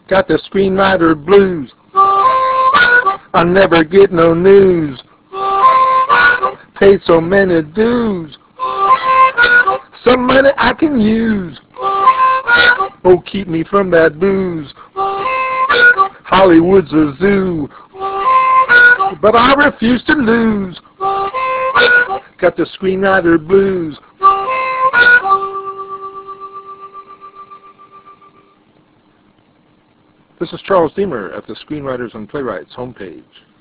Got the screenwriter blues. I never get no news. Paid so many dues. Some money I can use. Oh, keep me from that booze. Hollywood's a zoo. But I refuse to lose. Got the screenwriter blues. This is Charles Deemer at the Screenwriters and Playwrights homepage.